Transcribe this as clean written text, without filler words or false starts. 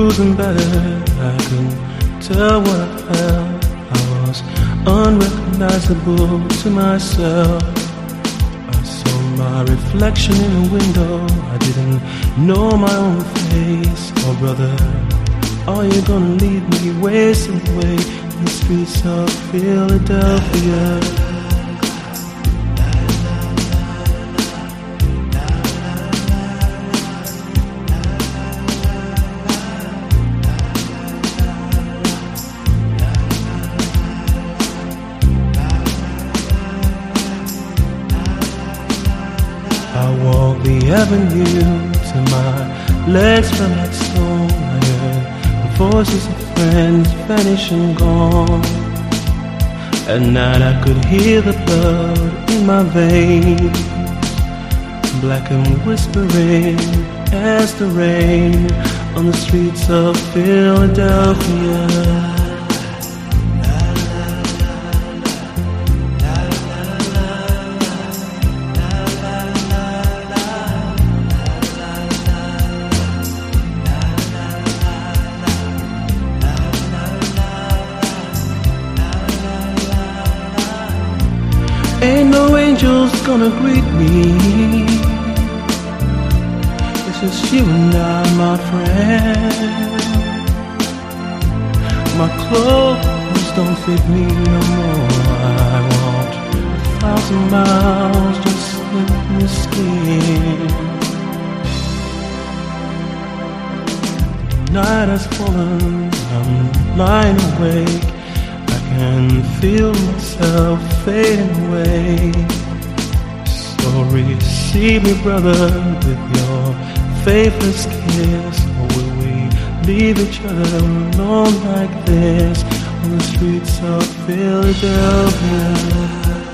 cruising better, I could tell what I felt. I was unrecognizable to myself. I saw my reflection in the window. I didn't know my own face. Oh brother, are you gonna leave me wasting away in the streets of Philadelphia? I walked the avenue till my legs felt like stone. I heard the voices of friends vanish and gone. At night I could hear the blood in my veins, black and whispering as the rain on the streets of Philadelphia. Ain't no angels gonna greet me. It's just you and I, my friend. My clothes don't fit me no more. I walked 1,000 miles just in the skin. The night has fallen, I'm lying awake. I can feel myself fading away. So receive me, brother, with your faithless kiss. Or will we leave each other alone like this on the streets of Philadelphia?